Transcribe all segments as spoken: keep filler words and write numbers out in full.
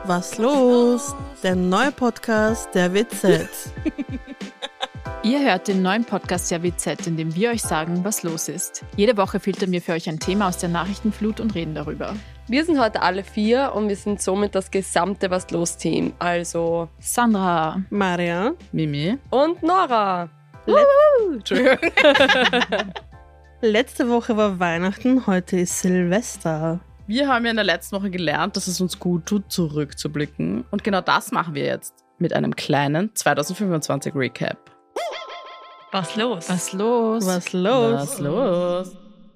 Was los? Der neue Podcast der W Z. Ihr hört den neuen Podcast der W Z, in dem wir euch sagen, was los ist. Jede Woche filtern wir für euch ein Thema aus der Nachrichtenflut und reden darüber. Wir sind heute alle vier und wir sind somit das gesamte Was los Team. Also Sandra, Maria, Mimi und Nora. Entschuldigung. Letzte Woche war Weihnachten, heute ist Silvester. Wir haben ja in der letzten Woche gelernt, dass es uns gut tut, zurückzublicken. Und genau das machen wir jetzt mit einem kleinen zwanzig fünfundzwanzig Recap. Was los? was los? Was los? Was los?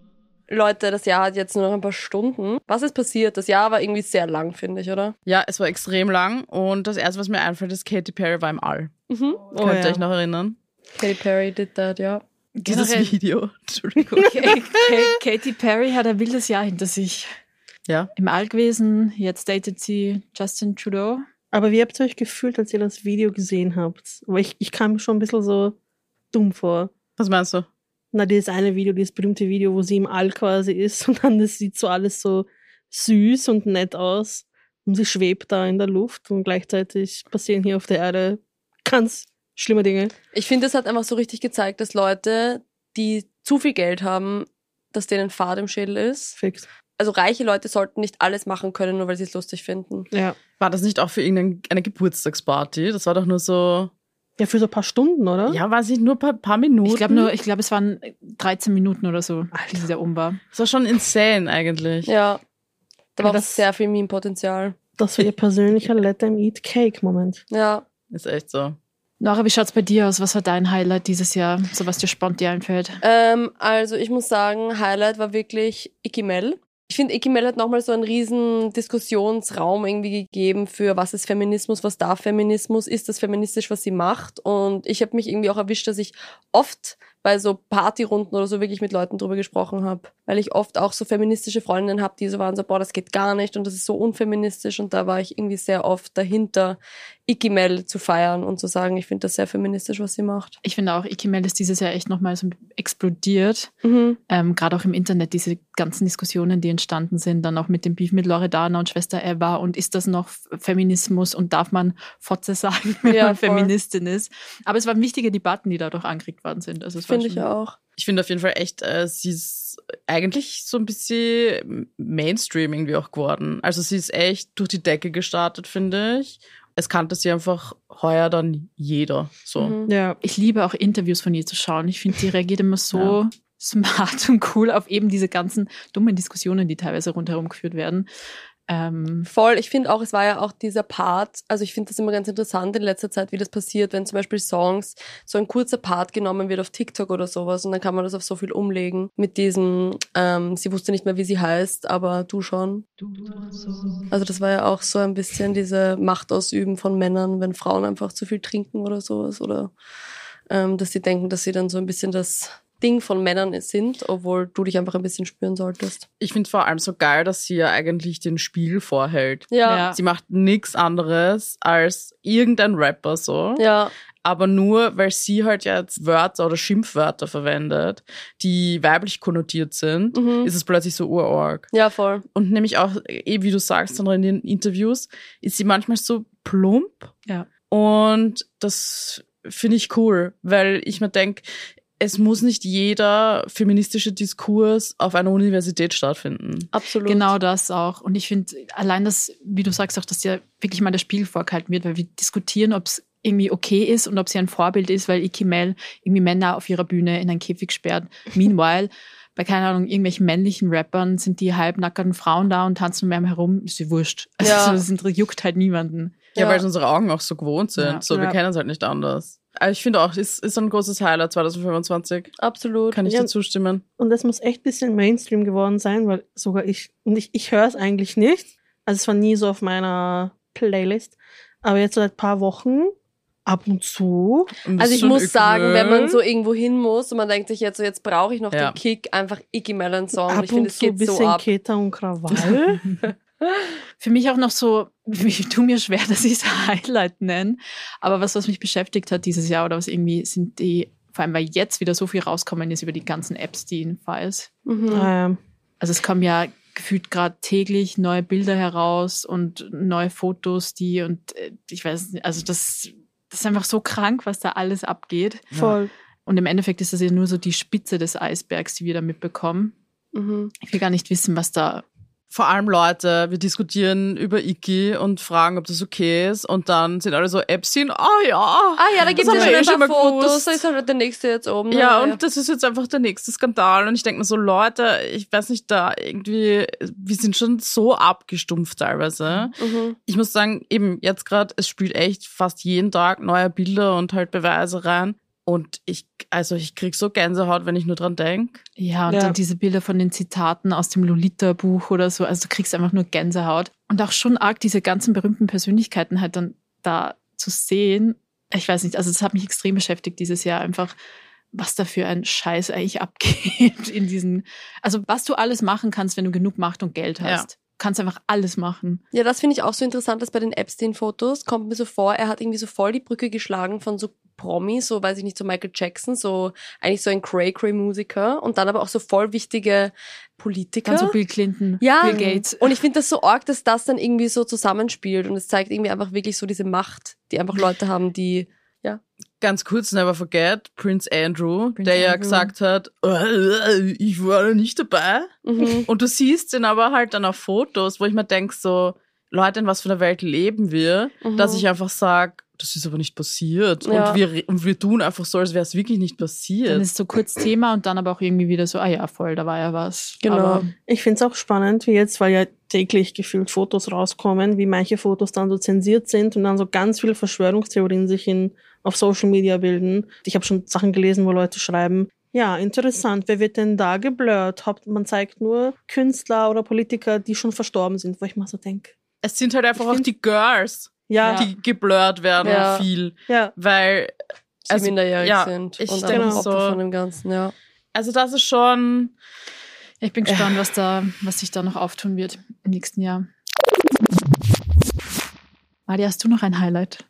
Leute, das Jahr hat jetzt nur noch ein paar Stunden. Was ist passiert? Das Jahr war irgendwie sehr lang, finde ich, oder? Ja, es war extrem lang und das erste, was mir einfällt, ist Katy Perry war im All. Mhm. Oh, Könnt ihr ja. euch noch erinnern? Katy Perry did that, ja. Dieses Generell- Video. Entschuldigung. K- K- Katy Perry hat ein wildes Jahr hinter sich. Ja. Im All gewesen, jetzt datet sie Justin Trudeau. Aber wie habt ihr euch gefühlt, als ihr das Video gesehen habt? Aber ich, ich kam mir schon ein bisschen so dumm vor. Was meinst du? Na, dieses eine Video, dieses berühmte Video, wo sie im All quasi ist und dann das sieht so alles so süß und nett aus und sie schwebt da in der Luft und gleichzeitig passieren hier auf der Erde ganz schlimme Dinge. Ich finde, es hat einfach so richtig gezeigt, dass Leute, die zu viel Geld haben, dass denen Fahrt im Schädel ist. Fix. Also reiche Leute sollten nicht alles machen können, nur weil sie es lustig finden. Ja. War das nicht auch für irgendeine Geburtstagsparty? Das war doch nur so, Ja, für so ein paar Stunden, oder? ja, war es nicht nur ein paar, paar Minuten? Ich glaube nur, ich glaube, es waren dreizehn Minuten oder so, wie sie da um war. Das war schon insane eigentlich. Ja, da Ja, war das- sehr viel Meme-Potenzial. Das war ihr persönlicher Let them eat cake Moment. Ja, Ist echt so. Nora, wie schaut's bei dir aus? Was war dein Highlight dieses Jahr? So was dir spontan einfällt? ähm, also ich muss sagen, Highlight war wirklich Icky Mel. Ich finde, Icky Mel hat nochmal so einen riesen Diskussionsraum irgendwie gegeben für was ist Feminismus, was darf Feminismus, ist das feministisch, was sie macht. Und ich habe mich irgendwie auch erwischt, dass ich oft bei so Partyrunden oder so wirklich mit Leuten drüber gesprochen habe. Weil ich oft auch so feministische Freundinnen habe, die so waren so, boah, das geht gar nicht und das ist so unfeministisch. Und da war ich irgendwie sehr oft dahinter, Icky Mel zu feiern und zu sagen, ich finde das sehr feministisch, was sie macht. Ich finde auch, Icky Mel ist dieses Jahr echt nochmal so explodiert. Mhm. Ähm, Gerade auch im Internet, diese ganzen Diskussionen, die entstanden sind, dann auch mit dem Beef mit Loredana und Schwester Eva und ist das noch Feminismus und darf man Fotze sagen, wenn Ja, man voll. Feministin ist. Aber es waren wichtige Debatten, die dadurch angeregt worden sind. Also es war Finde ich schon- auch. Ich finde auf jeden Fall echt, äh, sie ist eigentlich so ein bisschen Mainstream irgendwie auch geworden. Also sie ist echt durch die Decke gestartet, finde ich. Es kannte sie einfach heuer dann jeder. So. Mhm. Ja. Ich liebe auch Interviews von ihr zu schauen. Ich finde, die reagiert immer so Ja. smart und cool auf eben diese ganzen dummen Diskussionen, die teilweise rundherum geführt werden. Ähm, Voll, ich finde auch, es war ja auch dieser Part, also ich finde das immer ganz interessant in letzter Zeit, wie das passiert, wenn zum Beispiel Songs, so ein kurzer Part genommen wird auf TikTok oder sowas und dann kann man das auf so viel umlegen mit diesem, ähm, sie wusste nicht mehr, wie sie heißt, aber du schon. Also das war ja auch so ein bisschen diese Machtausüben von Männern, wenn Frauen einfach zu viel trinken oder sowas oder ähm, dass sie denken, dass sie dann so ein bisschen das Ding von Männern sind, obwohl du dich einfach ein bisschen spüren solltest. Ich finde vor allem so geil, dass sie ja eigentlich den Spiegel vorhält. Ja, Ja. Sie macht nichts anderes als irgendein Rapper so. ja, Aber nur, weil sie halt jetzt Wörter oder Schimpfwörter verwendet, die weiblich konnotiert sind, Mhm. ist es plötzlich so urorg. ja, voll. Und nämlich auch, eh wie du sagst, Sandra, in den Interviews, ist sie manchmal so plump. ja. Und das finde ich cool, weil ich mir denke, es muss nicht jeder feministische Diskurs auf einer Universität stattfinden. Absolut. Genau das auch. Und ich finde, allein das, wie du sagst, auch, dass ja wirklich mal der Spiegel vorgehalten wird, weil wir diskutieren, ob es irgendwie okay ist und ob sie ein Vorbild ist, weil Icky Mel irgendwie Männer auf ihrer Bühne in einen Käfig sperrt. Meanwhile, bei, keine Ahnung, irgendwelchen männlichen Rappern sind die halbnackerten Frauen da und tanzen mit einem herum, ist sie wurscht. Also Ja. das sind- juckt halt niemanden. Ja, Ja. weil es unsere Augen auch so gewohnt sind. Ja. So, wir Ja. kennen es halt nicht anders. Aber ich finde auch, es ist, ist ein großes Highlight zwanzig fünfundzwanzig. Absolut. Kann ich Ja. dir zustimmen. Und das muss echt ein bisschen Mainstream geworden sein, weil sogar ich, und ich, ich höre es eigentlich nicht. Also es war nie so auf meiner Playlist. Aber jetzt so seit ein paar Wochen, ab und zu. Und Also bist ich schon muss sagen, wenn man ökel. so irgendwo hin muss und man denkt sich jetzt so, jetzt brauche ich noch Ja. den Kick, einfach Iggy Melon Song. ab Ich finde, und es zu ein geht so bisschen ab. Keta und Krawall. Für mich auch noch so, ich tue mir schwer, dass ich es Highlight nenne, aber was, was mich beschäftigt hat dieses Jahr oder was irgendwie sind die, vor allem weil jetzt wieder so viel rauskommen ist über die ganzen Epstein-Files. Mhm. ähm, Also es kommen ja gefühlt gerade täglich neue Bilder heraus und neue Fotos, die und äh, ich weiß nicht, also das, das ist einfach so krank, was da alles abgeht. Voll. Und im Endeffekt ist das ja nur so die Spitze des Eisbergs, die wir da mitbekommen. Mhm. Ich will gar nicht wissen, was da... Vor allem Leute, wir diskutieren über Iki und fragen, ob das okay ist. Und dann sind alle so, Epstein, ah oh, ja. Ah ja, da gibt es haben ja wir schon eh ein schon paar mal Fotos, gewusst. da ist halt der nächste jetzt oben. Ja, Ja, und das ist jetzt einfach der nächste Skandal. Und ich denke mir so, Leute, ich weiß nicht, da irgendwie, wir sind schon so abgestumpft teilweise. Mhm. Ich muss sagen, eben jetzt gerade, es spielt echt fast jeden Tag neue Bilder und halt Beweise rein. Und ich, also ich krieg so Gänsehaut, wenn ich nur dran denke. Ja, und Ja. dann diese Bilder von den Zitaten aus dem Lolita-Buch oder so. Also du kriegst einfach nur Gänsehaut. Und auch schon arg diese ganzen berühmten Persönlichkeiten halt dann da zu sehen. Ich weiß nicht, also das hat mich extrem beschäftigt dieses Jahr. Einfach, was da für ein Scheiß eigentlich abgeht in diesen... Also was du alles machen kannst, wenn du genug Macht und Geld hast. Ja. Du kannst einfach alles machen. Ja, das finde ich auch so interessant, dass bei den Epstein-Fotos kommt mir so vor, er hat irgendwie so voll die Brücke geschlagen von so Promis, so weiß ich nicht, so Michael Jackson, so eigentlich so ein Cray-Cray-Musiker und dann aber auch so voll wichtige Politiker. Dann so Bill Clinton, Ja, Bill Gates. und ich finde das so arg, dass das dann irgendwie so zusammenspielt und es zeigt irgendwie einfach wirklich so diese Macht, die einfach Leute haben, die, ja. Ganz kurz, never forget, Prince Andrew, Prince der ja Andrew. gesagt hat, äh, ich war da nicht dabei. Mhm. Und du siehst ihn aber halt dann auf Fotos, wo ich mir denke so, Leute, in was für einer Welt leben wir, Mhm. dass ich einfach sage, das ist aber nicht passiert. Ja. Und, wir, und wir tun einfach so, als wäre es wirklich nicht Dann passiert. ist so kurz Thema und dann aber auch irgendwie wieder so, ah ja, voll, da war ja was. Genau. Aber Ich finde es auch spannend, wie jetzt, weil ja täglich gefühlt Fotos rauskommen, wie manche Fotos dann so zensiert sind und dann so ganz viele Verschwörungstheorien sich in, auf Social Media bilden. Ich habe schon Sachen gelesen, wo Leute schreiben, ja, interessant, wer wird denn da geblurrt? Haupt- Man zeigt nur Künstler oder Politiker, die schon verstorben sind, wo ich mal so denke. Es sind halt einfach Ich auch find- die Girls, Ja, die geblurrt werden Ja. viel. ja, Weil, Sie also, minderjährig ja, sind ich und denke einfach so- Opfer von dem Ganzen, ja. also das ist schon... ich bin gespannt, was da, was sich da noch auftun wird im nächsten Jahr. Madi, hast du noch ein Highlight?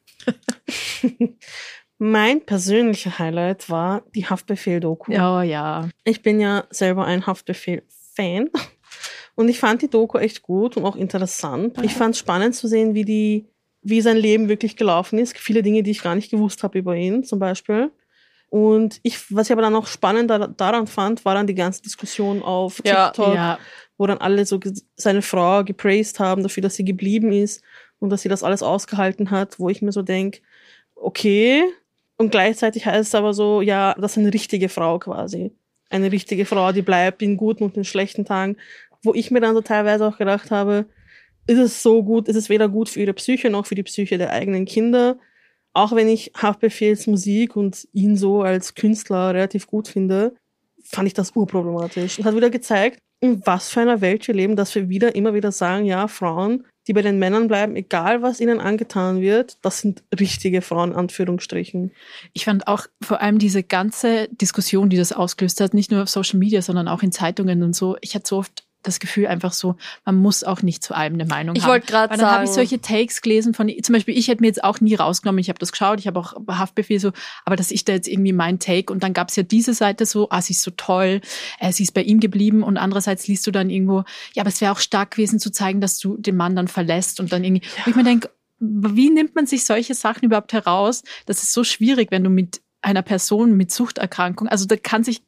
mein persönlicher Highlight war die Haftbefehl-Doku. Ja, ja. Ich bin ja selber ein Haftbefehl-Fan und ich fand die Doku echt gut und auch interessant. Ich fand es spannend zu sehen, wie die, wie sein Leben wirklich gelaufen ist. Viele Dinge, die ich gar nicht gewusst habe über ihn, zum Beispiel. Und ich, was ich aber dann noch spannender daran fand, war dann die ganze Diskussion auf Ja, TikTok, Ja, wo dann alle so ge- seine Frau gepraised haben dafür, dass sie geblieben ist und dass sie das alles ausgehalten hat, wo ich mir so denk, okay. Und gleichzeitig heißt es aber so, ja, das ist eine richtige Frau quasi. Eine richtige Frau, die bleibt in guten und in schlechten Tagen. Wo ich mir dann so teilweise auch gedacht habe, ist es so gut, ist es weder gut für ihre Psyche noch für die Psyche der eigenen Kinder. Auch wenn ich Haftbefehls Musik und ihn so als Künstler relativ gut finde, fand ich das urproblematisch. Und hat wieder gezeigt, in was für einer Welt wir leben, dass wir wieder immer wieder sagen, ja, Frauen, die bei den Männern bleiben, egal was ihnen angetan wird, das sind richtige Frauen, in Anführungsstrichen. ich fand auch vor allem diese ganze Diskussion, die das ausgelöst hat, nicht nur auf Social Media, sondern auch in Zeitungen und so. Ich hatte so oft das Gefühl einfach so, man muss auch nicht zu allem eine Meinung Ich haben. wollte gerade Weil dann habe ich sagen, solche Takes gelesen von, zum Beispiel, ich hätte mir jetzt auch nie rausgenommen, ich habe das geschaut, ich habe auch Haftbefehl so, aber dass ich da jetzt irgendwie mein Take und dann gab es ja diese Seite so, ah, sie ist so toll, äh, sie ist bei ihm geblieben und andererseits liest du dann irgendwo, ja, aber es wäre auch stark gewesen zu zeigen, dass du den Mann dann verlässt und dann irgendwie, wo ich mir denke, wie nimmt man sich solche Sachen überhaupt heraus? Das ist so schwierig, wenn du mit einer Person mit Suchterkrankung, also da kann sich,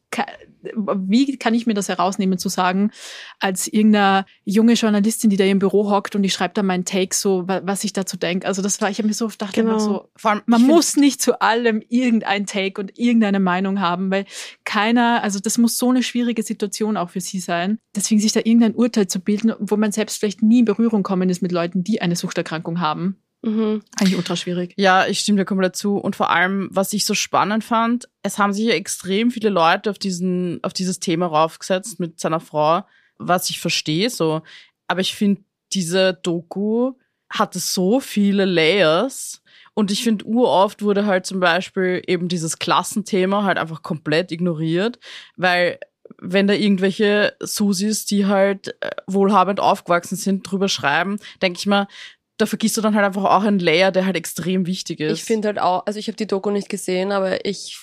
wie kann ich mir das herausnehmen zu sagen, als irgendeine junge Journalistin, die da im Büro hockt und ich schreibe da meinen Take so, was ich dazu denke. Also das war, ich habe mir so oft gedacht, Genau. einfach so, Vor allem, man ich muss nicht zu allem irgendein Take und irgendeine Meinung haben, weil keiner, also das muss so eine schwierige Situation auch für sie sein. Deswegen sich da irgendein Urteil zu bilden, wo man selbst vielleicht nie in Berührung kommen ist mit Leuten, die eine Suchterkrankung haben. mhm. Eigentlich ultra schwierig. Ja, ich stimme dir komplett zu. Und vor allem, was ich so spannend fand, es haben sich ja extrem viele Leute auf diesen, auf dieses Thema raufgesetzt mit seiner Frau, was ich verstehe, so. Aber ich finde, diese Doku hatte so viele Layers. Und ich finde, uroft wurde halt zum Beispiel eben dieses Klassenthema halt einfach komplett ignoriert, weil wenn da irgendwelche Susis, die halt äh, wohlhabend aufgewachsen sind, drüber schreiben, denke ich mal, da vergisst du dann halt einfach auch einen Layer, der halt extrem wichtig ist. Ich finde halt auch, also ich habe die Doku nicht gesehen, aber ich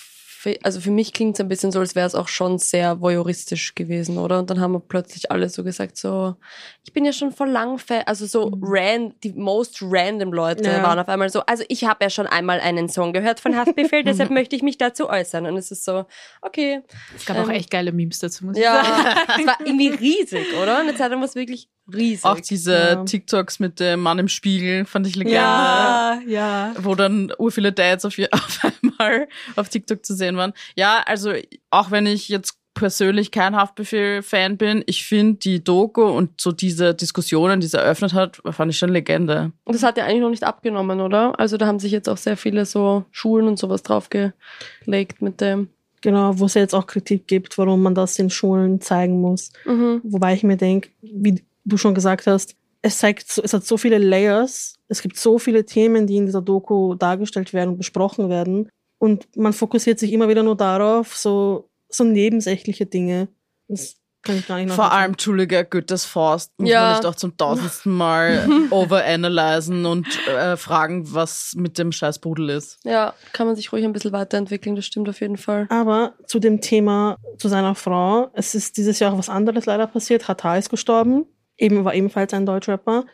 für, also für mich klingt es ein bisschen so, als wäre es auch schon sehr voyeuristisch gewesen, oder? Und dann haben wir plötzlich alle so gesagt, so, ich bin ja schon voll lang Fan, also so mhm. ran, die most random Leute ja. waren auf einmal so, also ich habe ja schon einmal einen Song gehört von Haftbefehl, deshalb möchte ich mich dazu äußern. Und es ist so, okay. Es gab ähm, auch echt geile Memes dazu, muss ja, ich sagen. Es war irgendwie riesig, oder? Eine Zeit lang war es wirklich riesig. Auch diese ja. TikToks mit dem Mann im Spiegel fand ich legendär. Ja, ja. Wo dann ur viele Dads auf, auf einmal auf TikTok zu sehen waren. Ja, also auch wenn ich jetzt persönlich kein Haftbefehl-Fan bin, ich finde die Doku und so diese Diskussionen, die sie eröffnet hat, fand ich schon Legende. Und das hat ja eigentlich noch nicht abgenommen, oder? Also da haben sich jetzt auch sehr viele so Schulen und sowas draufgelegt mit dem. Genau, wo es jetzt auch Kritik gibt, warum man das in Schulen zeigen muss. Mhm. Wobei ich mir denke, wie du schon gesagt hast, es zeigt, so, es hat so viele Layers, es gibt so viele Themen, die in dieser Doku dargestellt werden und besprochen werden. Und man fokussiert sich immer wieder nur darauf, so, so nebensächliche Dinge. Das kann ich gar nicht Vor allem, Entschuldige, Goethes Faust muss ja. man nicht auch zum tausendsten Mal overanalysen und äh, fragen, was mit dem scheiß Pudel ist. Ja, kann man sich ruhig ein bisschen weiterentwickeln, das stimmt auf jeden Fall. Aber zu dem Thema, zu seiner Frau, es ist dieses Jahr auch was anderes leider passiert. Hatta ist gestorben, eben war ebenfalls ein Deutschrapper.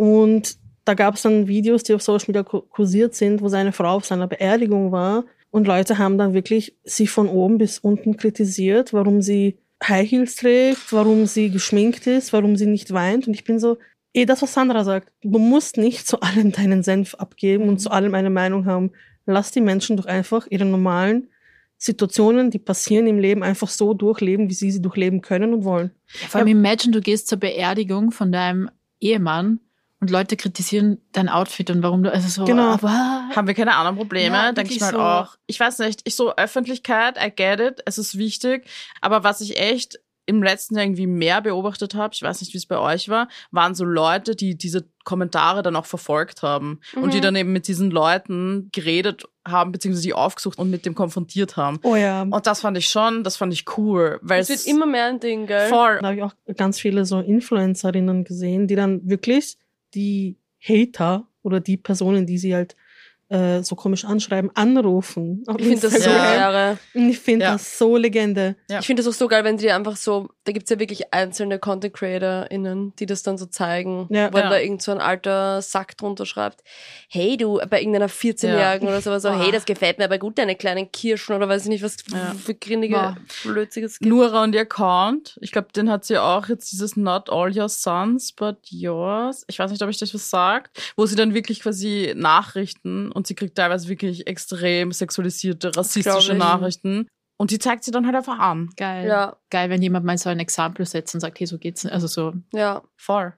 Und da gab es dann Videos, die auf Social Media kursiert sind, wo seine Frau auf seiner Beerdigung war. Und Leute haben dann wirklich sie von oben bis unten kritisiert, warum sie High Heels trägt, warum sie geschminkt ist, warum sie nicht weint. Und ich bin so, eh, das, was Sandra sagt, du musst nicht zu allem deinen Senf abgeben und zu allem eine Meinung haben. Lass die Menschen doch einfach ihre normalen Situationen, die passieren im Leben, einfach so durchleben, wie sie sie durchleben können und wollen. Ja, vor allem imagine, du gehst zur Beerdigung von deinem Ehemann und Leute kritisieren dein Outfit und warum du, also so, genau. aber haben wir keine anderen Probleme, ja, denke ich mal so. auch. Ich weiß nicht, ich so Öffentlichkeit, I get it, es ist wichtig, aber was ich echt im letzten Jahr irgendwie mehr beobachtet habe, ich weiß nicht, wie es bei euch war, waren so Leute, die diese Kommentare dann auch verfolgt haben mhm. und die dann eben mit diesen Leuten geredet haben, beziehungsweise die aufgesucht und mit dem konfrontiert haben. Oh ja. Und das fand ich schon, das fand ich cool. Weil es wird immer mehr ein Ding, gell? Voll. Da habe ich auch ganz viele so Influencerinnen gesehen, die dann wirklich die Hater oder die Personen, die sie halt äh, so komisch anschreiben, anrufen. Ich finde das so geil. Und ich finde ja. das so Legende. Ja. Ich finde das auch so geil, wenn die einfach so, da gibt's ja wirklich einzelne Content CreatorInnen, die das dann so zeigen, ja. wo ja. da irgend so ein alter Sack drunter schreibt, hey du, bei irgendeiner vierzehnjährigen ja. oder so, so hey, das gefällt mir aber gut, deine kleinen Kirschen oder weiß ich nicht, was ja. für grindige ja. Blödsiges gibt. Nura und ihr Account, ich glaube, den hat sie auch jetzt dieses Not all your sons, but yours. Ich weiß nicht, ob ich das was sagt, wo sie dann wirklich quasi Nachrichten und sie kriegt teilweise wirklich extrem sexualisierte, rassistische Nachrichten. Und die zeigt sie dann halt einfach an. Geil. Ja. Geil, wenn jemand mal so ein Exempel setzt und sagt, hey, so geht's. Also so. Ja. Voll.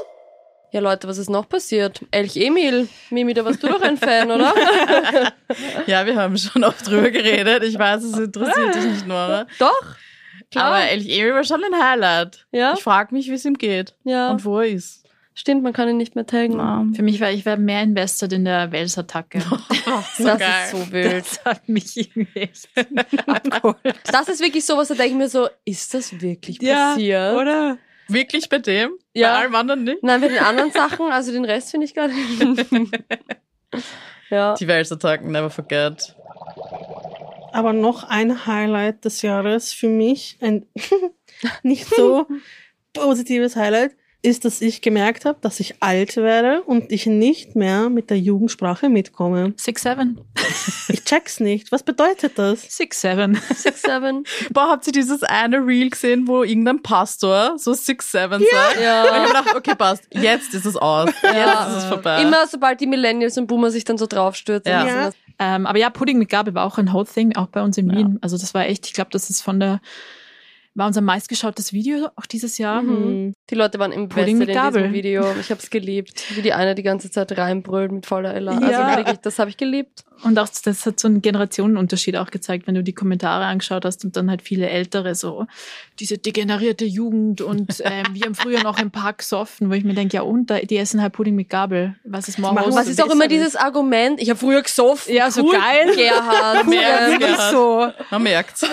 Ja, Leute, was ist noch passiert? Elch Emil. Mimi, da warst du doch ein Fan, oder? Ja, wir haben schon oft drüber geredet. Ich weiß, es interessiert dich nicht, Nora. Doch. Klar. Aber Elch Emil war schon ein Highlight. Ja. Ich frage mich, wie es ihm geht. Ja. Und wo er ist. Stimmt, man kann ihn nicht mehr taggen. Ja. Für mich war ich war mehr invested in der Wels-Attacke. Oh, so das geil. Ist so wild. Das hat mich irgendwie echt abgeholt. Das ist wirklich sowas, da denke ich mir so, ist das wirklich ja, passiert? Oder? Wirklich bei dem? Ja. Bei allem anderen nicht? Nein, bei den anderen Sachen, also den Rest finde ich gar nicht. Ja. Die Wels-Attacken, never forget. Aber noch ein Highlight des Jahres für mich, ein nicht so positives Highlight, ist, dass ich gemerkt habe, dass ich alt werde und ich nicht mehr mit der Jugendsprache mitkomme. Six Seven. Ich check's nicht. Was bedeutet das? Six Seven. Six Seven. Boah, habt ihr dieses eine Reel gesehen, wo irgendein Pastor so Six Seven ja. sagt? Ja. Und ich habe gedacht, okay, passt. Jetzt ist es aus. Ja. Jetzt ist es vorbei. Immer sobald die Millennials und Boomer sich dann so draufstürzen. Ja. Ja. Ähm, aber ja, Pudding mit Gabel war auch ein Whole Thing, auch bei uns in Wien. Ja. Also das war echt, ich glaube, das ist von der war unser meistgeschautes Video auch dieses Jahr. Mhm. Die Leute waren invested in diesem Video. Ich habe es geliebt, wie die eine die ganze Zeit reinbrüllt mit voller Ella. Ja. Also wirklich, das habe ich geliebt. Und auch das hat so einen Generationenunterschied auch gezeigt, wenn du die Kommentare angeschaut hast und dann halt viele Ältere so, diese degenerierte Jugend und ähm, wir haben früher noch im Park gesoffen, wo ich mir denke, ja und, die essen halt Pudding mit Gabel. Was ist morgen? Was ist auch immer dieses Argument, ich habe früher gesoffen. Ja, so cool. Geil. Gerhard. Merkt, Gerhard. So. Man merkt's.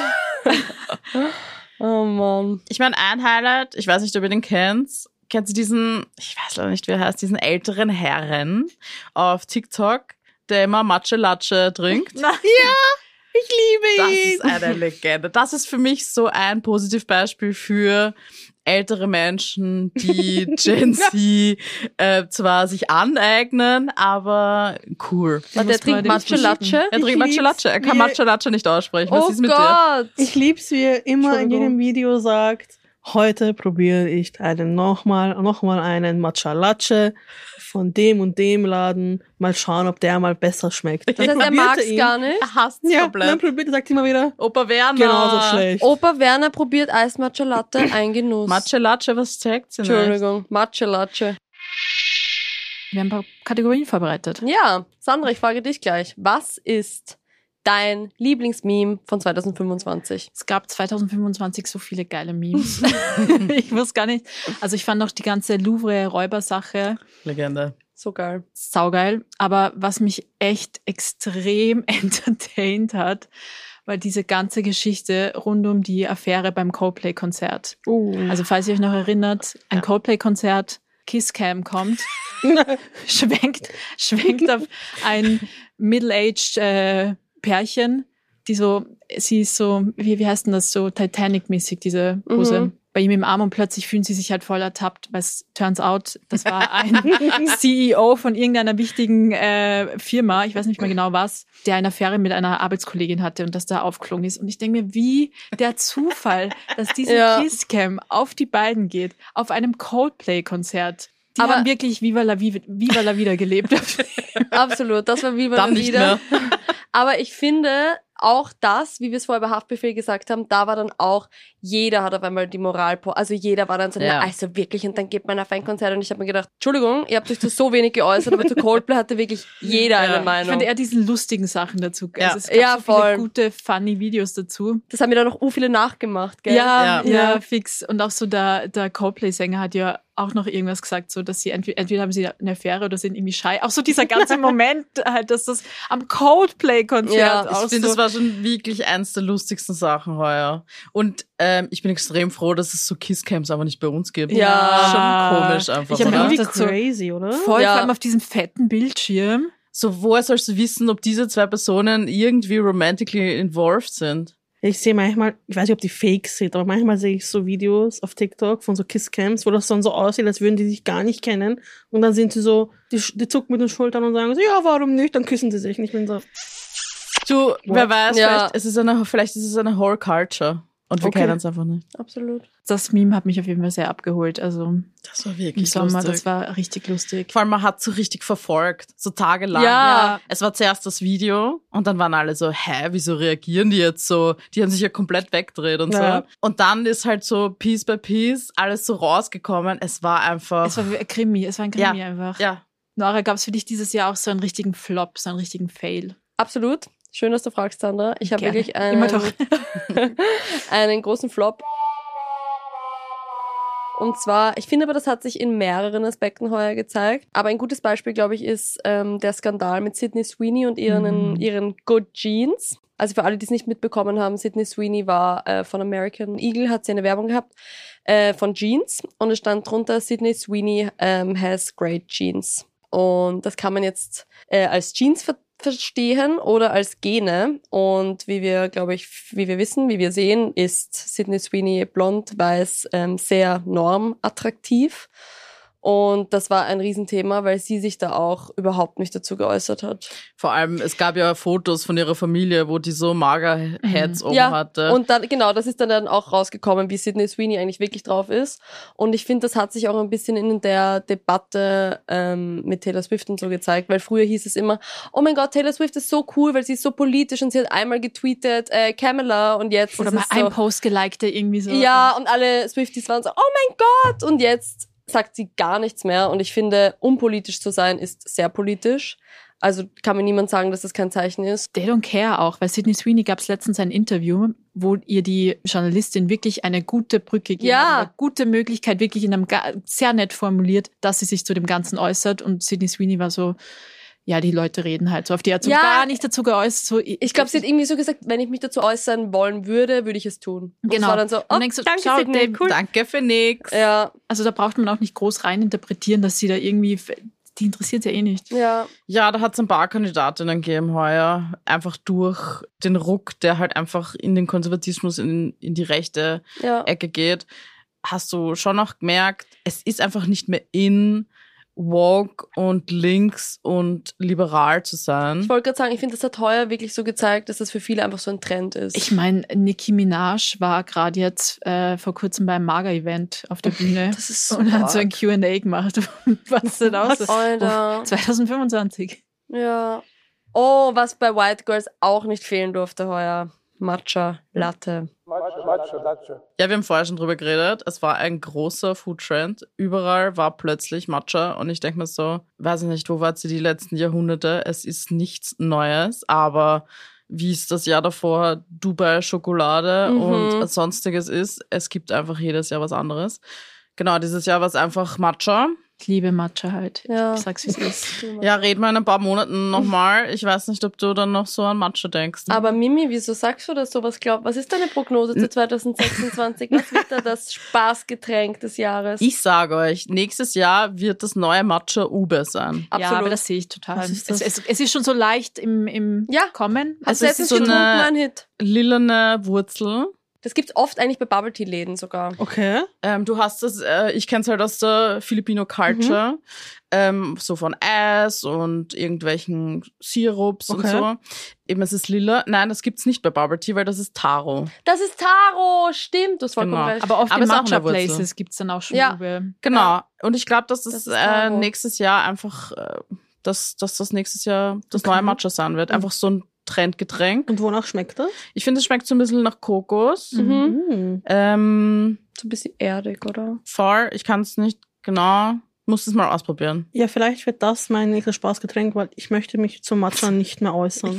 Oh Mann. Ich meine, ein Highlight, ich weiß nicht, ob ihr den kennt. Kennt ihr diesen, ich weiß leider nicht, wie er heißt, diesen älteren Herren auf TikTok, der immer Matcha Latte trinkt? Na, ja. Ich liebe Das ihn. ist eine Legende. Das ist für mich so ein Positivbeispiel für ältere Menschen, die Gen Z äh, zwar sich aneignen, aber cool. Und der trinkt Matcha Latte. Er trinkt Ich Matcha lieb's, Latte. Er kann wie- Matcha Latte nicht aussprechen. Was Oh ist mit dir? Gott. Ich lieb's, wie er immer in Entschuldigung. jedem Video sagt, heute probiere ich einen nochmal, nochmal einen Matcha Latte von dem und dem Laden. Mal schauen, ob der mal besser schmeckt. Das heißt, er probiert mag es ihn. gar nicht. Er hasst es Ja, komplett. dann probiert er, sagt immer wieder, Opa Werner. genauso schlecht. Opa Werner probiert Eismatcha Latte, ein Genuss. Matcha Latte, was zeigt sie nicht? Entschuldigung, Matcha Latte. Wir haben ein paar Kategorien vorbereitet. Ja, Sandra, ich frage dich gleich. Was ist dein Lieblingsmeme von zwanzig fünfundzwanzig? Es gab zwanzig fünfundzwanzig so viele geile Memes. Ich weiß gar nicht. Also ich fand noch die ganze Louvre-Räuber-Sache Legende. So geil. saugeil. Aber was mich echt extrem entertained hat, war diese ganze Geschichte rund um die Affäre beim Coldplay-Konzert. Uh. Also falls ihr euch noch erinnert, ein Coldplay-Konzert, Kisscam kommt, schwenkt, schwenkt auf ein middle-aged äh, Pärchen, die so, sie ist so, wie, wie heißt denn das, so Titanic-mäßig, diese Pose. Mhm. Bei ihm im Arm und plötzlich fühlen sie sich halt voll ertappt, weil es turns out, das war ein C E O von irgendeiner wichtigen äh, Firma, ich weiß nicht mehr genau was, der eine Affäre mit einer Arbeitskollegin hatte und das da aufgeklungen ist. Und ich denke mir, wie der Zufall, dass diese Ja. Kisscam auf die beiden geht, auf einem Coldplay-Konzert. Die Aber- haben wirklich Viva la, Viva, Viva la Vida gelebt. Absolut, das war wie bei Dann mir nicht wieder. mehr. Aber ich finde, auch das, wie wir es vorher bei Haftbefehl gesagt haben, da war dann auch, jeder hat auf einmal die Moral, also jeder war dann so, Ja. na, also wirklich, und dann geht man auf ein Konzert und ich habe mir gedacht, Entschuldigung, ihr habt euch zu so wenig geäußert, aber zu Coldplay hatte wirklich jeder Ja. eine Ich Meinung. fand eher diesen lustigen Sachen dazu. Ja. Also es gab Ja, so viele voll. gute, funny Videos dazu. Das haben mir dann noch u viele nachgemacht, gell? Ja, Ja. ja, Ja. fix. Und auch so der, der Coldplay-Sänger hat ja auch noch irgendwas gesagt, so dass sie entweder, entweder haben sie eine Affäre oder sind irgendwie schei. Auch so dieser ganze Moment halt, dass das am Coldplay-Konzert Ja, auch Ich finde, so. das war schon wirklich eins der lustigsten Sachen heuer. Und ähm, ich bin extrem froh, dass es so Kisscams aber nicht bei uns gibt. Ja. Schon komisch einfach. Ich hab mir oder? auch Irgendwie das so- crazy, oder? voll, Ja. vor allem auf diesem fetten Bildschirm. So, woher sollst du wissen, ob diese zwei Personen irgendwie romantically involved sind? Ich sehe manchmal, ich weiß nicht, ob die fake sind, aber manchmal sehe ich so Videos auf TikTok von so Kisscams, wo das dann so aussieht, als würden die sich gar nicht kennen. Und dann sind sie so, die, die zucken mit den Schultern und sagen so, ja, warum nicht? Dann küssen sie sich. Und ich bin so, Du, wer weiß, Ja. vielleicht, ist es eine, vielleicht ist es eine Whole Culture. Und wir Okay. kennen es einfach nicht. Absolut. Das Meme hat mich auf jeden Fall sehr abgeholt. Also Das war im wirklich Sommer, lustig. das war richtig lustig. Vor allem, man hat so richtig verfolgt, so tagelang. Ja. Es war zuerst das Video und dann waren alle so, hä, wieso reagieren die jetzt so? Die haben sich ja komplett weggedreht und Ja. so. Und dann ist halt so Piece by Piece alles so rausgekommen. Es war einfach... Es war wie ein Krimi, es war ein Krimi einfach. ja, Nora, gab es für dich dieses Jahr auch so einen richtigen Flop, so einen richtigen Fail? Absolut. Schön, dass du fragst, Sandra. Ich habe Gerne. wirklich Immer einen, doch. einen großen Flop. Und zwar, ich finde aber, das hat sich in mehreren Aspekten heuer gezeigt. Aber ein gutes Beispiel, glaube ich, ist ähm, der Skandal mit Sydney Sweeney und ihren, Mhm. ihren Good Jeans. Also für alle, die es nicht mitbekommen haben, Sydney Sweeney war äh, von American Eagle, hat sie eine Werbung gehabt äh, von Jeans. Und es stand drunter, Sydney Sweeney ähm, has great jeans. Und das kann man jetzt äh, als Jeans ver verstehen oder als Gene. Und wie wir, glaube ich, wie wir wissen, wie wir sehen, ist Sydney Sweeney blond, weiß, ähm, sehr normattraktiv. Und das war ein Riesenthema, weil sie sich da auch überhaupt nicht dazu geäußert hat. vor allem, es gab ja Fotos von ihrer Familie, wo die so Magerheads oben Ja, hatte. Und dann, genau, das ist dann, dann auch rausgekommen, wie Sydney Sweeney eigentlich wirklich drauf ist. Und ich finde, das hat sich auch ein bisschen in der Debatte ähm, mit Taylor Swift und so gezeigt, weil früher hieß es immer, oh mein Gott, Taylor Swift ist so cool, weil sie ist so politisch und sie hat einmal getweetet, äh, Camilla, und jetzt Oder ist mal es so, ein Post geliked, der irgendwie so. ja, und alle Swifties waren so, oh mein Gott, und jetzt sagt sie gar nichts mehr. Und ich finde, unpolitisch zu sein, ist sehr politisch. Also kann mir niemand sagen, dass das kein Zeichen ist. They don't care auch, weil Sydney Sweeney gab es letztens ein Interview, wo ihr die Journalistin wirklich eine gute Brücke gegeben Ja. hat, eine gute Möglichkeit, wirklich in einem ga- sehr nett formuliert, dass sie sich zu dem Ganzen äußert. Und Sydney Sweeney war so, ja, die Leute reden halt so auf die Art so Ja. gar nicht dazu geäußert. So, Ich glaube, sie hat irgendwie so gesagt, wenn ich mich dazu äußern wollen würde, würde ich es tun. Und Genau. es war dann so, Und oh, denkst du, danke, schau, Sydney, Dave, cool. Danke für nix. Ja, Also da braucht man auch nicht groß rein interpretieren, dass sie da irgendwie, die interessiert ja eh nicht. Ja. Ja, da hat es ein paar Kandidatinnen gegeben heuer. Einfach durch den Ruck, der halt einfach in den Konservatismus, in, in die rechte Ja. Ecke geht. Hast du schon noch gemerkt, es ist einfach nicht mehr in, woke und links und liberal zu sein. Ich wollte gerade sagen, ich finde, das hat heuer wirklich so gezeigt, dass das für viele einfach so ein Trend ist. Ich meine, Nicki Minaj war gerade jetzt äh, vor kurzem beim Maga-Event auf der Bühne Das ist so und hat so ein arg. Q and A gemacht. Was denn aus? Alter. zwanzig fünfundzwanzig. Ja. Oh, was bei White Girls auch nicht fehlen durfte heuer. Matcha Latte. Ja, wir haben vorher schon drüber geredet. Es war ein großer Food-Trend. Überall war plötzlich Matcha. Und ich denke mir so, weiß ich nicht, wo war sie die letzten Jahrhunderte? Es ist nichts Neues, aber wie es das Jahr davor Dubai-Schokolade Mhm. und sonstiges ist, es gibt einfach jedes Jahr was anderes. Genau, dieses Jahr war es einfach Matcha. Ich liebe Matcha halt. Ja. Ich sag's, wie es ist. Ja, reden wir in ein paar Monaten nochmal. Ich weiß nicht, ob du dann noch so an Matcha denkst. Aber Mimi, wieso sagst du das so? Was glaub, was ist deine Prognose zu zwanzig sechsundzwanzig? Was wird da das Spaßgetränk des Jahres? Ich sage euch, nächstes Jahr wird das neue Matcha Ube sein. Ja, aber das sehe ich total. Was ist Es, das? es, es ist schon so leicht im, im Ja. Kommen. Hast du es ist letztens so getrunken, eine- mein Hit? Lilane Wurzel. Das gibt's oft eigentlich bei Bubble Tea Läden sogar. Okay. Ähm, du hast das, äh, ich kenne es halt aus der Filipino Culture, ähm, so von Eis und irgendwelchen Sirups und Okay. so. Eben, es ist lila. Nein, das gibt's nicht bei Bubble Tea, weil das ist Taro. Das ist Taro, stimmt, du hast vollkommen Genau. recht. Aber oft Aber in ist auch eine Wurzel. Matcha-Places gibt's dann auch schon Ja. Ube. Genau. Ja. Und ich glaube, dass das, Das ist äh, Taro. nächstes Jahr einfach, äh, dass, dass das nächstes Jahr das Okay. neue Matcha sein wird. Einfach so ein Trendgetränk. Und wonach schmeckt das? Ich finde, es schmeckt so ein bisschen nach Kokos. Mhm. Mhm. Ähm, So ein bisschen erdig, oder? voll, ich kann es nicht genau. Muss es mal ausprobieren. Ja, vielleicht wird das mein nächstes Spaßgetränk, weil ich möchte mich zum Matcha nicht mehr äußern.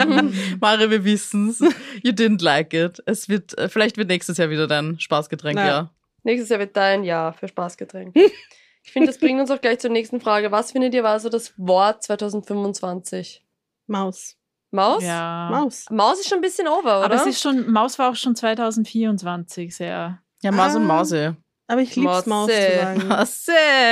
Mari, wir wissen's. You didn't like it. Es wird, äh, vielleicht wird nächstes Jahr wieder dein Spaßgetränk, Na. ja. Nächstes Jahr wird dein Jahr für Spaßgetränk. Ich finde, das bringt uns auch gleich zur nächsten Frage. Was findet ihr war so das Wort zwanzig fünfundzwanzig? Maus. Maus? Ja. Maus. Maus ist schon ein bisschen over, oder? Aber es ist schon, Maus war auch schon zwanzig vierundzwanzig sehr. Ja, Maus Ah. und Mause. Aber ich lieb's, Maus Motze. zu sagen. Masse.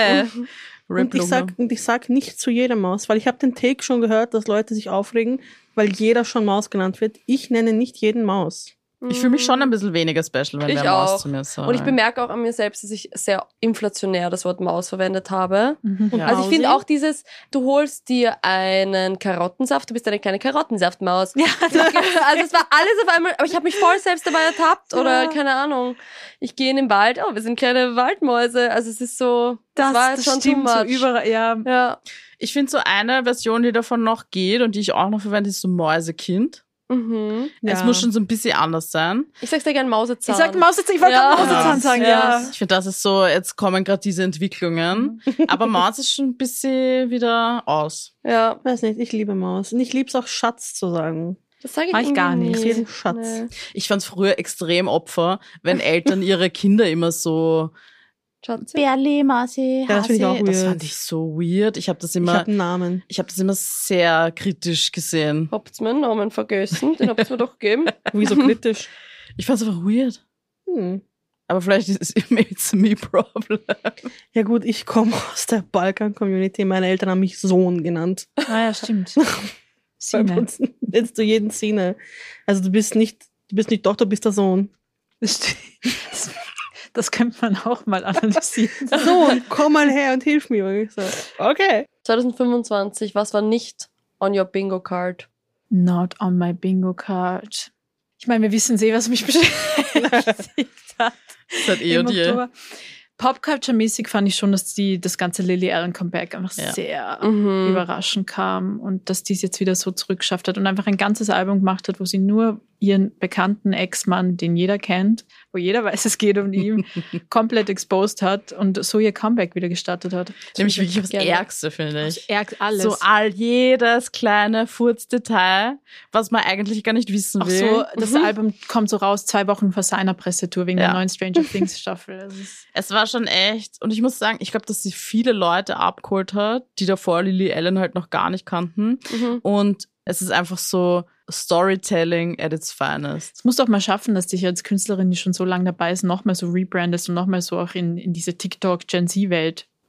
Und ich sag, und ich sag nicht zu jeder Maus, weil ich habe den Take schon gehört, dass Leute sich aufregen, weil jeder schon Maus genannt wird. Ich nenne nicht jeden Maus. Ich fühle mich schon ein bisschen weniger special, wenn Ich wer Maus auch. zu mir sagt. Und ich bemerke auch an mir selbst, dass ich sehr inflationär das Wort Maus verwendet habe. Mhm. Und Ja. Also ich finde Mausi? auch dieses, du holst dir einen Karottensaft, du bist eine kleine Karottensaftmaus. Ja, Also es war alles auf einmal, aber ich habe mich voll selbst dabei ertappt oder Ja. keine Ahnung. Ich gehe in den Wald, oh, wir sind kleine Waldmäuse. Also es ist so, das, das, war jetzt das schon too stimmt so much. überall. Ja. Ja. Ich finde so eine Version, die davon noch geht und die ich auch noch verwende, ist so Mäusekind. Mhm. Es Ja. muss schon so ein bisschen anders sein. Ich sag's dir gerne Mausezahn. Ich sag Mausezahn, ich wollte Ja. gerade Mausezahn sagen, Ja. ja. Ich finde, das ist so, jetzt kommen gerade diese Entwicklungen. Aber Maus ist schon ein bisschen wieder aus. Ja, Weiß nicht, ich liebe Maus. Und ich lieb's auch Schatz zu sagen. das sage ich Mach ich irgendwie gar nicht. nie. Jeden Schatz. Nee. Ich fand's früher extrem Opfer, wenn Eltern ihre Kinder immer so, Schatzi. Berli, Masi, Ja, das finde ich auch das weird. fand ich so weird. Ich habe das Ich immer, habe einen Namen. ich habe das immer sehr kritisch gesehen. Habt's meinen Namen vergessen? Den habt's mir doch gegeben. Wieso kritisch? Ich fand's einfach weird. Hm. Aber vielleicht ist es maybe it's a me problem. Ja gut, ich komme aus der Balkan-Community. Meine Eltern haben mich Sohn genannt. Ah ja, stimmt. Bei Sine. uns nennst du jeden Sine. Also du bist nicht, du bist nicht Tochter, du bist der Sohn. Das, stimmt. das, das könnte man auch mal analysieren. Sohn, komm mal her und hilf mir. Und ich so, okay. zwanzig fünfundzwanzig, was war nicht on your Bingo Card? Not on my bingo card. Ich meine, wir wissen eh, was mich beschäftigt hat. Seit eh im und je. Oktober. Popculture-mäßig fand ich schon, dass die, das ganze Lily Allen Comeback einfach Ja. sehr Mhm. überraschend kam und dass die es jetzt wieder so zurückgeschafft hat und einfach ein ganzes Album gemacht hat, wo sie nur ihren bekannten Ex-Mann, den jeder kennt, wo jeder weiß, es geht um ihn, komplett exposed hat und so ihr Comeback wieder gestartet hat. Nämlich wirklich aufs gerne. Ärgste, finde Das ich. ärgert alles. So all jedes kleine Furzdetail, was man eigentlich gar nicht wissen Auch will. so, das Mhm. Album kommt so raus zwei Wochen vor seiner Pressetour wegen Ja. der neuen Stranger Things Staffel. Das ist Es war schon echt, und ich muss sagen, ich glaube, dass sie viele Leute abgeholt hat, die davor Lily Allen halt noch gar nicht kannten. Mhm. Und es ist einfach so Storytelling at its finest. Es musst du auch mal schaffen, dass dich als Künstlerin, die schon so lange dabei ist, nochmal so rebrandest und nochmal so auch in, in diese TikTok-Gen Z-Welt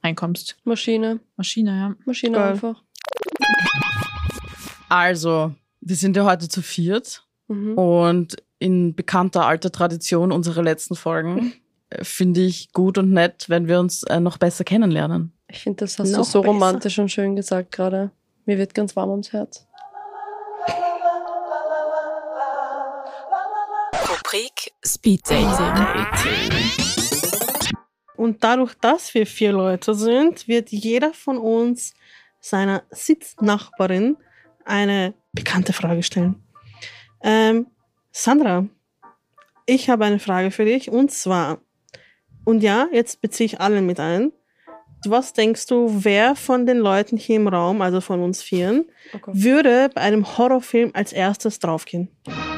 reinkommst. Maschine. Maschine, ja. Maschine Geil. einfach. Also, wir sind ja heute zu viert Mhm. und in bekannter alter Tradition unserer letzten Folgen äh, finde ich gut und nett, wenn wir uns äh, noch besser kennenlernen. Ich finde, das hast du Noch so besser. romantisch und schön gesagt gerade. Mir wird ganz warm ums Herz. Rubrik Speed Dating. Und dadurch, dass wir vier Leute sind, wird jeder von uns seiner Sitznachbarin eine bekannte Frage stellen. Ähm, Sandra, ich habe eine Frage für dich und zwar, und ja, jetzt beziehe ich alle mit ein. Was denkst du, wer von den Leuten hier im Raum, also von uns Vieren, Oh Gott. würde bei einem Horrorfilm als erstes draufgehen?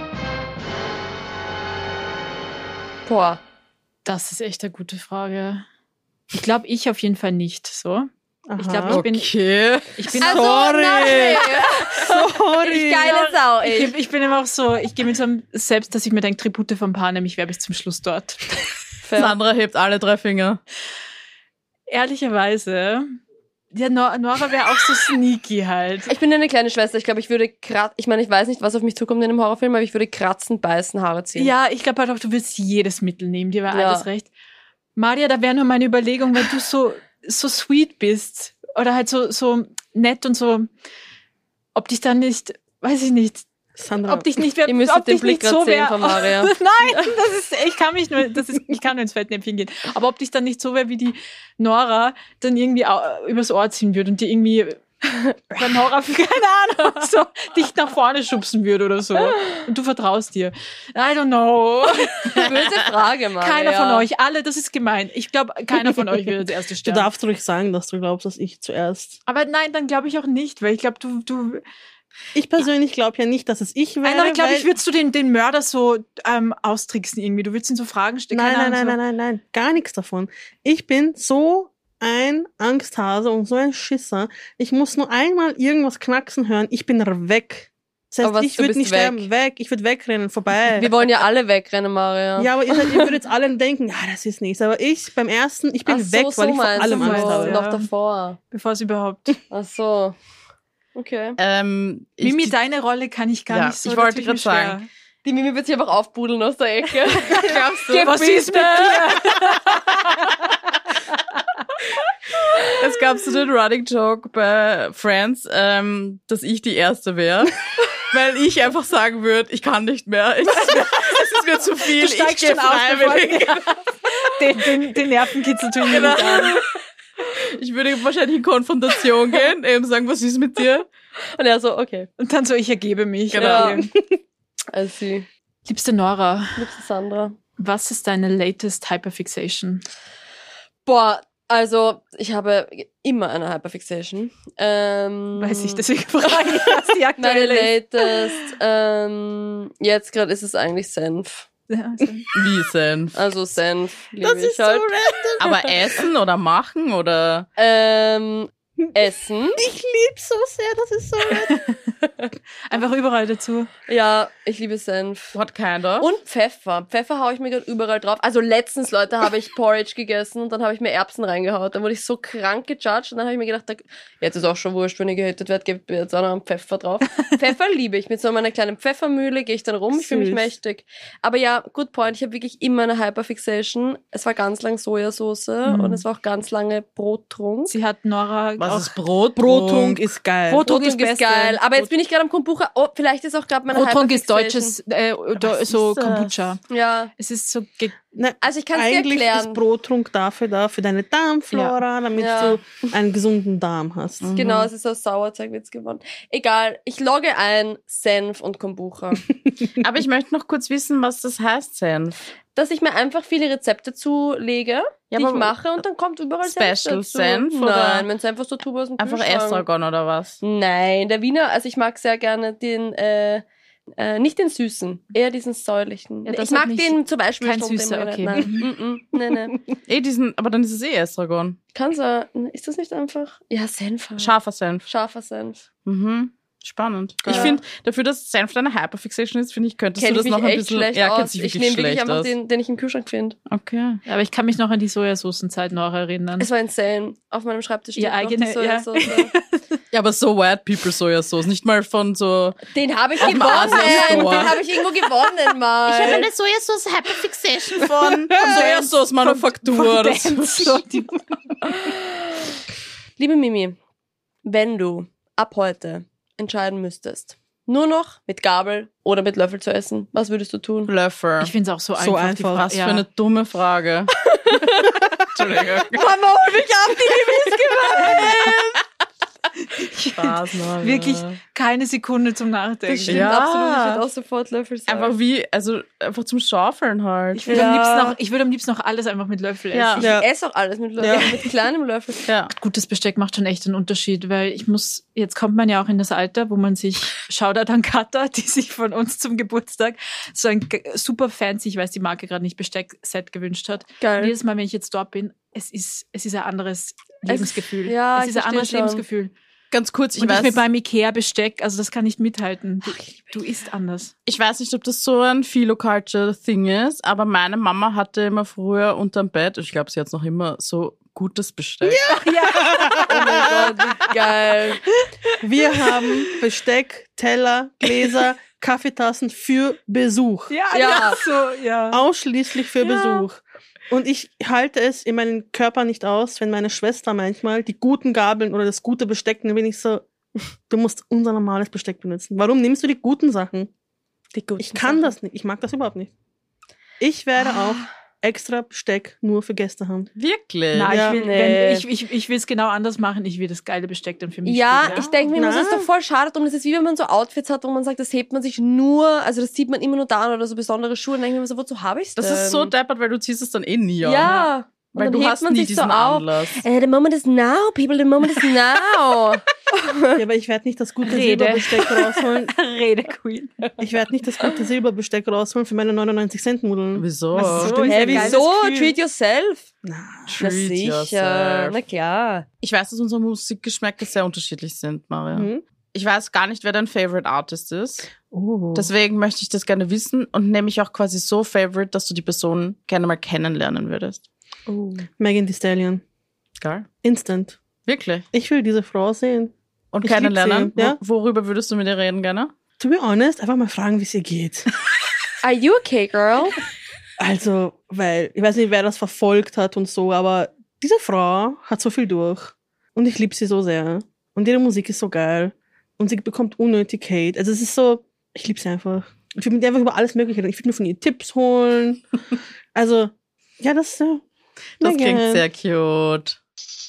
Boah. Das ist echt eine gute Frage. Ich glaube, ich auf jeden Fall nicht so. Aha. Ich glaube, ich bin, Okay. ich bin Also, auch, Sorry. Sorry. Ich geile Sau, ey. ich, ich bin immer auch so, ich gehe mit so einem Selbst, dass ich mir denke, Tribute von Panem, ich wäre bis zum Schluss dort. Fair. Sandra hebt alle drei Finger. Ehrlicherweise, ja, Nor- Nora wäre auch so sneaky halt. Ich bin eine kleine Schwester. Ich glaube, ich würde kratzen. Ich meine, ich weiß nicht, was auf mich zukommt in einem Horrorfilm, aber ich würde kratzen, beißen, Haare ziehen. Ja, ich glaube halt auch, du willst jedes Mittel nehmen, dir wäre Ja. alles recht. Maria, da wäre nur meine Überlegung, weil du so, so sweet bist oder halt so, so nett und so, ob dich dann nicht, weiß ich nicht, Sandra, ob dich nicht, wer- Ihr müsstet ob den dich Blick nicht grad so sehen wär, von Maria. Nein, das ist, ich kann mich nur, das ist, ich kann nur ins Fettnäpfchen gehen. Aber ob dich dann nicht so wäre wie die Nora, dann irgendwie au- übers Ohr ziehen würde und dir irgendwie beim Nora, keine Ahnung, so dich nach vorne schubsen würde oder so. Und du vertraust dir. I don't know. Böse Frage, Maria. Keiner von euch, alle, das ist gemein. Ich glaube, keiner von euch würde als erste du sterben. darfst ruhig sagen, dass du glaubst, dass ich zuerst. Aber nein, dann glaube ich auch nicht, weil ich glaube, du, du, Ich persönlich glaube ja nicht, dass es ich wäre. Nein, aber ich glaube, weil- ich würdest du den, den Mörder so ähm, austricksen irgendwie. Du würdest ihn so Fragen stellen. Nein, keine nein, Ahnung, nein, nein, nein, nein, gar nichts davon. Ich bin so ein Angsthase und so ein Schisser. Ich muss nur einmal irgendwas knacksen hören. Ich bin weg. Das heißt, Aber was, ich du würde bist nicht weg. sterben. Weg. Ich würde wegrennen, vorbei. Wir wollen ja alle wegrennen, Maria. ja, aber ihr, seid- ihr würdet jetzt alle denken, ja, das ist nichts. Aber ich beim ersten, ich bin Ach so, weg, so weil ich vor meinst allem du. Angst habe. Ja. Noch davor. bevor es überhaupt. Ach so. Okay. Ähm, ich, Mimi, deine Rolle kann ich gar Ja, nicht so. ich wollte da tue ich grad mir sagen. Die Mimi wird sich einfach aufbudeln aus der Ecke. Glaubst du? schwer. Was ist mit dir? es gab so den Running Joke bei Friends, ähm, dass ich die Erste wäre. Weil ich einfach sagen würde, ich kann nicht mehr. Es ist mir, es ist mir zu viel. Du steigst ich gehe schon aus, freiwillig. Den, den, den Nervenkitzel tue ich mir nicht an. Ich würde wahrscheinlich in Konfrontation gehen, eben sagen, was ist mit dir? Und er so, okay. Und dann so, ich ergebe mich. Genau. Okay. Also, Liebste Nora, liebste Sandra. was ist deine latest Hyperfixation? Boah, also, ich habe immer eine Hyperfixation. Ähm, Weiß ich, deswegen frage ich, was die Meine aktuelle ist. latest, ähm, jetzt gerade ist es eigentlich Senf. Ja, also. Wie Senf? Also Senf liebe Das ist ich so halt. random. Aber essen oder machen oder? Ähm, Essen. Ich lieb's so sehr, das ist so random. Einfach überall dazu. Ja, ich liebe Senf. What kind of? Und Pfeffer. Pfeffer haue ich mir gerade überall drauf. Also letztens, Leute, habe ich Porridge gegessen und dann habe ich mir Erbsen reingehaut. Dann wurde ich so krank gejudged und dann habe ich mir gedacht, da, jetzt ist auch schon wurscht, wenn ich gehatet werde, gebt mir jetzt auch noch einen Pfeffer drauf. Pfeffer liebe ich. Mit so meiner kleinen Pfeffermühle gehe ich dann rum. Ich fühle mich Süß. mächtig. Aber ja, good point. Ich habe wirklich immer eine Hyperfixation. Es war ganz lang Sojasauce Mhm. und es war auch ganz lange Brottrunk. Sie hat Nora Was auch ist Brot? Brotrunk ist geil. Brottrunk Brottrunk ist ist Beste. geil. Aber jetzt bin ich gerade am Kombucha. Oh, vielleicht ist auch gerade meine Brottrunk ist Hyperfixation. deutsches, äh, do, Was so ist das? Kombucha. Ja. Es ist so ge- Na, Also ich kann es dir eigentlich erklären. ist Brotrunk dafür da, für deine Darmflora, damit Ja. du einen gesunden Darm hast. Mhm. Genau, es ist aus Sauerzeugwitz geworden. Egal, ich logge ein Senf und Kombucha. Aber ich möchte noch kurz wissen, was das heißt, Senf. Dass ich mir einfach viele Rezepte zulege, Ja, die ich aber mache und dann kommt überall Special Senf dazu. Senf, oder? Nein, mein Senf aus der Tube aus dem Einfach Kühlschrank. Estragon oder was? Nein, der Wiener, also ich mag sehr gerne den, äh, äh, nicht den süßen, eher diesen säuerlichen. Ja, das ich hat mag nicht- den zum Beispiel kein schon den süßer, mag ich okay. nicht. Nein, mm, mm, nee, nee. Eh, diesen, aber dann ist es eh Estragon. Kann sein. Ist das nicht einfach? Ja, Senf. halt. Scharfer Senf. Scharfer Senf. Mhm. Spannend. Ja. Ich finde, dafür, dass Senf deine Hyperfixation ist, finde ich, könntest Kenn du ich das mich noch ein echt bisschen... schlecht Ja, aus. kennst dich Ich wirklich nehme wirklich schlecht einfach aus. den, den ich im Kühlschrank finde. Okay. Aber ich kann mich noch an die Sojasaucenzeit noch erinnern. Es war insane. Auf meinem Schreibtisch steht Ihr noch eigene- die Sojasauce. Ja, aber so White People Sojasauce, nicht mal von so... Den habe ich Auf dem gewonnen. Asiastore. Den habe ich irgendwo gewonnen mal. Ich habe eine Sojasauce Hyperfixation von Sojasauce Manufaktur oder so. Liebe Mimi, wenn du ab heute entscheiden müsstest, nur noch mit Gabel oder mit Löffel zu essen, was würdest du tun? Löffel. Ich finde es auch so, So einfach. die einfach. Fra- Was ja. für eine dumme Frage. Entschuldigung. Mama, hol mich ab, die Mimi ist gemein. Spaß, Mann. Wirklich keine Sekunde zum Nachdenken. Das stimmt Ja. absolut. Ich würde auch sofort Löffel sagen. Einfach wie, also einfach zum Schaufeln halt. Ich würde Ja. am, liebsten auch- ich würde am liebsten auch alles einfach mit Löffel essen. Ja. ich Ja. esse auch alles mit Löffel, Ja. mit kleinem Löffel. Ja. Gutes Besteck macht schon echt einen Unterschied, weil ich muss, jetzt kommt man ja auch in das Alter, wo man sich, Shoutout an Katha, die sich von uns zum Geburtstag so ein g- super fancy, ich weiß die Marke gerade nicht, Besteckset gewünscht hat. Und Geil. jedes Mal, wenn ich jetzt dort bin, es ist, es ist ein anderes Lebensgefühl. ja, es ich ist ein verstehe anderes schon. Lebensgefühl. Ganz kurz, ich Und ich weiß, mit meinem Ikea-Besteck, also das kann nicht mithalten. Du, du isst anders. ich weiß nicht, ob das so ein Philo-Culture-Thing ist, aber meine Mama hatte immer früher unterm Bett, ich glaube, sie hat es noch immer, so gutes Besteck. Oh mein Gott, wie geil. Wir haben Besteck, Teller, Gläser, Kaffeetassen für Besuch. Ja, Ja. so, ja. Ausschließlich für Ja. Besuch. Und ich halte es in meinem Körper nicht aus, wenn meine Schwester manchmal die guten Gabeln oder das gute Besteck, dann bin ich so, du musst unser normales Besteck benutzen. Warum nimmst du die guten Sachen? Die guten Ich kann Sachen. das nicht. Ich mag das überhaupt nicht. Ich werde auch extra Besteck nur für Gäste haben. Wirklich? Nein, Ja. ich will Nee. wenn, ich, ich, ich will es genau anders machen. Ich will das geile Besteck dann für mich Ja, stehen, ich denke mir, immer, Na. das ist doch voll schade drum. Das ist wie wenn man so Outfits hat, wo man sagt, das hebt man sich nur, also das zieht man immer nur da an oder so besondere Schuhe. Und dann denke ich mir so, wozu habe ich's denn? Das ist so deppert, weil du ziehst es dann eh nie an. Ja. Und Weil dann du hebt hast man nie sich diesen so auf. Anlass. Äh, the moment is now, people, the moment is now. Ja, aber ich werde nicht das gute Rede. Silberbesteck rausholen. Rede, Queen. Ich werde nicht das gute Silberbesteck rausholen für meine neunundneunzig Cent Nudeln. Wieso? Ach so, Stimmt. ist ja Hä, ein geiles wieso? Gefühl. Treat yourself. Na, Na Treat sicher. yourself. Na klar. Ich weiß, dass unsere Musikgeschmäcker sehr unterschiedlich sind, Maria. hm? Ich weiß gar nicht, wer dein Favorite Artist ist. Oh. Deswegen möchte ich das gerne wissen und nämlich auch quasi so Favorite, dass du die Person gerne mal kennenlernen würdest. oh. Megan Thee Stallion. Geil. Instant. Wirklich. Ich will diese Frau sehen. Und Ich lieb kennenlernen? sie, ja. Wo- Worüber würdest du mit ihr reden gerne? To be honest, einfach mal fragen, wie es ihr geht. Are you okay, girl? Also, weil, ich weiß nicht, wer das verfolgt hat und so, aber diese Frau hat so viel durch. Und ich liebe sie so sehr. Und ihre Musik ist so geil. Und sie bekommt unnötig Hate. Also es ist so, ich liebe sie einfach. Ich will mit ihr einfach über alles Mögliche reden. Ich will mir von ihr Tipps holen. Also, ja, das ist ja. Das Megan. klingt sehr cute.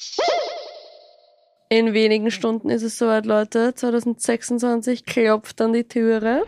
In wenigen Stunden ist es soweit, Leute. zwanzig sechsundzwanzig klopft an die Türe.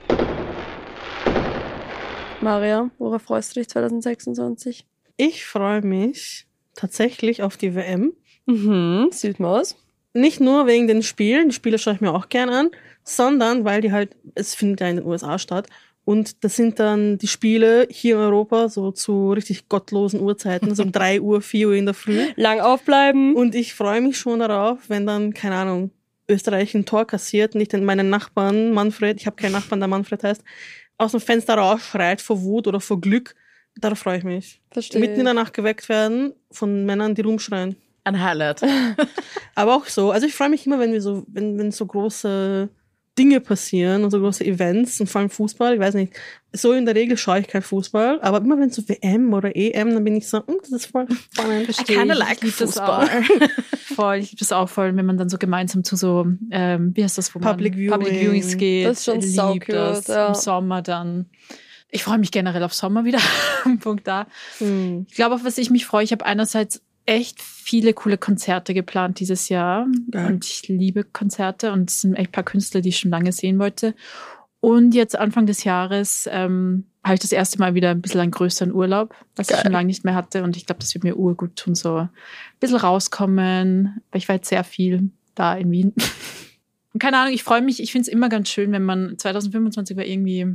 Maria, worauf freust du dich zwanzig sechsundzwanzig? Ich freue mich tatsächlich auf die W M. Mhm, sieht man aus. Nicht nur wegen den Spielen, die Spiele schaue ich mir auch gern an, sondern weil die halt, es findet ja in den U S A statt. Und das sind dann die Spiele hier in Europa so zu richtig gottlosen Uhrzeiten, so um drei Uhr, vier Uhr in der Früh. Lang aufbleiben. Und ich freue mich schon darauf, wenn dann, keine Ahnung, Österreich ein Tor kassiert und ich dann meinen Nachbarn, Manfred, ich habe keinen Nachbarn, der Manfred heißt, aus dem Fenster rausschreit vor Wut oder vor Glück. Darauf freue ich mich. Verstehe. Mitten in der Nacht geweckt werden von Männern, die rumschreien. Ein Highlight. Aber auch so. Also ich freue mich immer, wenn wir so, wenn, wenn so große Dinge passieren und so große Events und vor allem Fußball. Ich weiß nicht. So in der Regel schaue ich kein Fußball, aber immer wenn so W M oder E M, dann bin ich so, hm, das ist voll spannend. Verstehe kinda ich. like Ich lieb das Fußball. auch. Voll, ich liebe das auch voll, wenn man dann so gemeinsam zu so, ähm, wie heißt das, wo Public man Public Viewing. Viewings geht. Das ist schon Lieb saucute, das ja. im Sommer dann. Ich freue mich generell auf Sommer wieder. Punkt da. Hm. Ich glaube, auf was ich mich freue, ich habe einerseits echt viele coole Konzerte geplant dieses Jahr. Geil. Und ich liebe Konzerte und es sind echt ein paar Künstler, die ich schon lange sehen wollte. Und jetzt Anfang des Jahres ähm, habe ich das erste Mal wieder ein bisschen einen größeren Urlaub, was Geil. ich schon lange nicht mehr hatte. Und ich glaube, das wird mir urgut tun, so ein bisschen rauskommen. Weil ich war jetzt sehr viel da in Wien. Und keine Ahnung, ich freue mich, ich finde es immer ganz schön, wenn man, zwanzig fünfundzwanzig war irgendwie,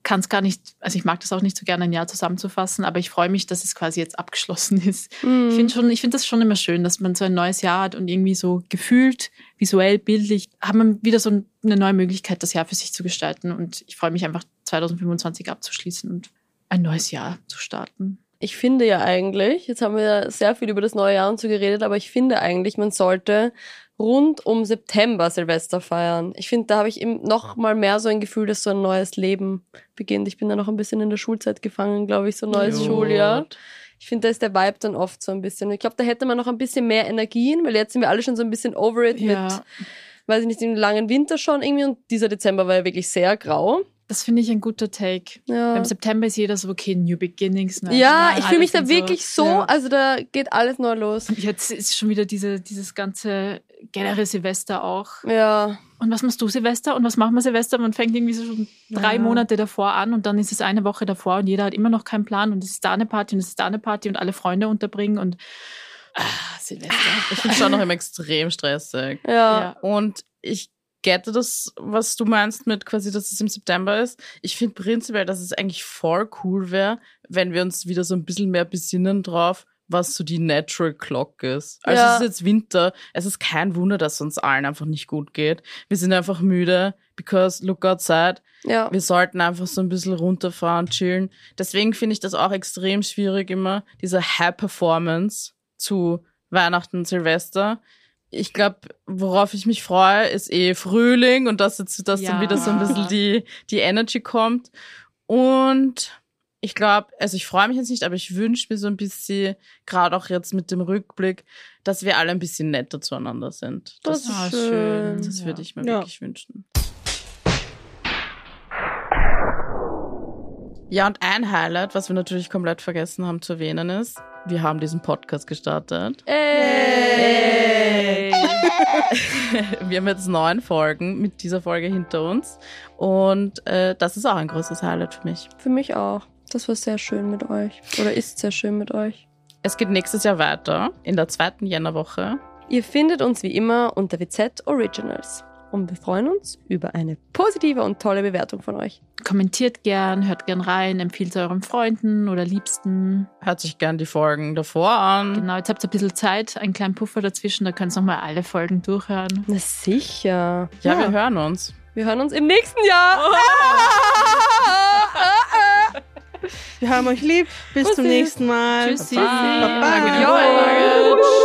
kann es gar nicht, also ich mag das auch nicht so gerne, ein Jahr zusammenzufassen, aber ich freue mich, dass es quasi jetzt abgeschlossen ist. Mhm. Ich finde schon, ich finde das schon immer schön, dass man so ein neues Jahr hat und irgendwie so gefühlt, visuell, bildlich, hat man wieder so eine neue Möglichkeit, das Jahr für sich zu gestalten. Und ich freue mich einfach, zwanzig fünfundzwanzig abzuschließen und ein neues Jahr zu starten. Ich finde ja eigentlich, jetzt haben wir ja sehr viel über das neue Jahr und so geredet, aber ich finde eigentlich, man sollte rund um September Silvester feiern. Ich finde, da habe ich eben noch mal mehr so ein Gefühl, dass so ein neues Leben beginnt. Ich bin da noch ein bisschen in der Schulzeit gefangen, glaube ich, so ein neues Gut. Schuljahr. Ich finde, da ist der Vibe dann oft so ein bisschen. Ich glaube, da hätte man noch ein bisschen mehr Energien, weil jetzt sind wir alle schon so ein bisschen over it Ja. mit, weiß ich nicht, dem langen Winter schon irgendwie und dieser Dezember war ja wirklich sehr grau. Das finde ich ein guter Take. Ja. Im September ist jeder so, okay, New Beginnings. Neues Ja, Jahr, ich fühle mich da alles und wirklich so, Ja. also da geht alles neu los. Und jetzt ist schon wieder diese, dieses ganze generell Silvester auch. Ja, Und was machst du Silvester? Und was machen wir Silvester? Man fängt irgendwie so schon drei Ja. Monate davor an und dann ist es eine Woche davor und jeder hat immer noch keinen Plan und es ist da eine Party und es ist da eine Party und alle Freunde unterbringen und ah, Silvester. Ich finde es schon noch immer extrem stressig. ja. Ja. Und ich gette das, was du meinst mit quasi, dass es im September ist. Ich finde prinzipiell, dass es eigentlich voll cool wäre, wenn wir uns wieder so ein bisschen mehr besinnen drauf, was so die Natural Clock ist. Also Ja. es ist jetzt Winter, es ist kein Wunder, dass es uns allen einfach nicht gut geht. Wir sind einfach müde, because look outside. Ja. Wir sollten einfach so ein bisschen runterfahren, chillen. Deswegen finde ich das auch extrem schwierig immer, diese High Performance zu Weihnachten, Silvester. Ich glaube, worauf ich mich freue, ist eh Frühling und dass jetzt dass Ja. dann wieder so ein bisschen die, die Energy kommt. Und ich glaube, also ich freue mich jetzt nicht, aber ich wünsche mir so ein bisschen, gerade auch jetzt mit dem Rückblick, dass wir alle ein bisschen netter zueinander sind. Das Das, ist Ah, schön. schön. das würde ich mir Ja. wirklich wünschen. Ja, und ein Highlight, was wir natürlich komplett vergessen haben zu erwähnen, ist, wir haben diesen Podcast gestartet. Ey. Wir haben jetzt neun Folgen mit dieser Folge hinter uns. Und äh, das ist auch ein großes Highlight für mich. Für mich auch. Das war sehr schön mit euch. Oder ist sehr schön mit euch. Es geht nächstes Jahr weiter, in der zweiten Jännerwoche. Ihr findet uns wie immer unter W Z Originals. Und wir freuen uns über eine positive und tolle Bewertung von euch. Kommentiert gern, hört gern rein, empfiehlt es euren Freunden oder Liebsten. Hört sich gern die Folgen davor an. Genau, jetzt habt ihr ein bisschen Zeit, einen kleinen Puffer dazwischen, da könnt ihr nochmal alle Folgen durchhören. Na sicher. Ja, wir hören uns. Wir hören uns im nächsten Jahr. Wir haben euch lieb. Bis zum Bussi. nächsten Mal. Tschüssi. Baba. Baba. Jo.